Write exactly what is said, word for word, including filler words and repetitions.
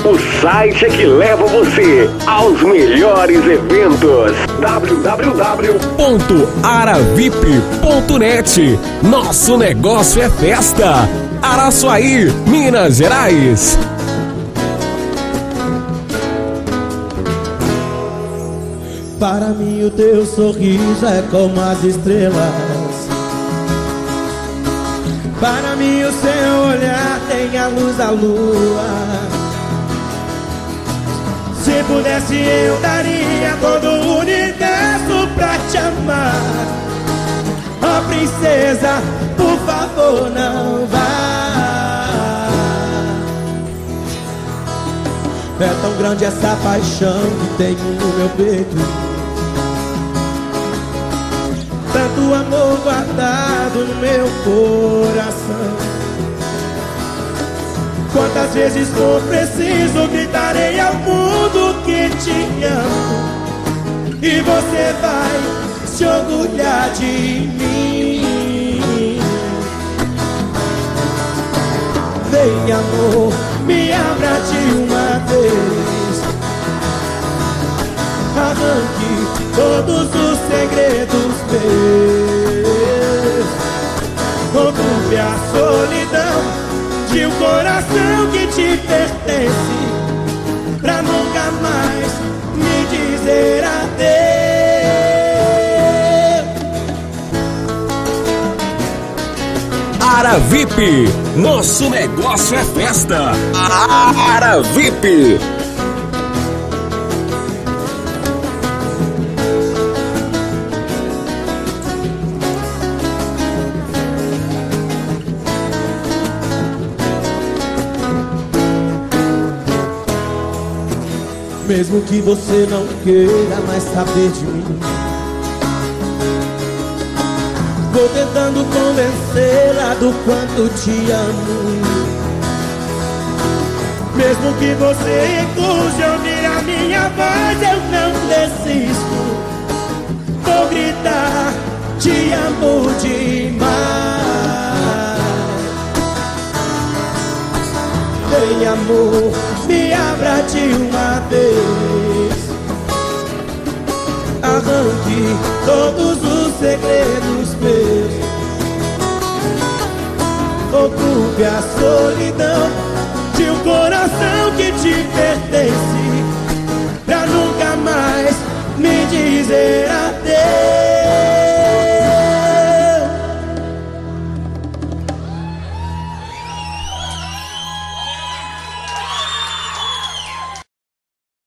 O site é que leva você aos melhores eventos. w w w ponto aravip ponto net. Nosso negócio é festa. Araçuaí, Minas Gerais. Para mim o teu sorriso é como as estrelas. Para mim o seu olhar tem a luz da lua. Se pudesse eu daria todo o universo pra te amar. Ó princesa, por favor não vá. É tão grande essa paixão que tenho no meu peito, tanto amor guardado no meu coração. Quantas vezes for preciso gritarei ao mundo que te amo, e você vai se orgulhar de mim. Vem amor, me abra de uma vez, arranque todos os segredos meus, ocupe a solidão de um coração que te pertence, pra nunca mais me dizer adeus. Aravip, nosso negócio é festa. Aravip. Mesmo que você não queira mais saber de mim, vou tentando convencê-la do quanto te amo. Mesmo que você recuse ouvir a minha voz, eu não desisto. Vou gritar, te amo demais. Vem amor, me abra de uma vez, arranque todos os segredos meus, ocupe a solidão de um coração que te pertence, pra nunca mais me dizer adeus.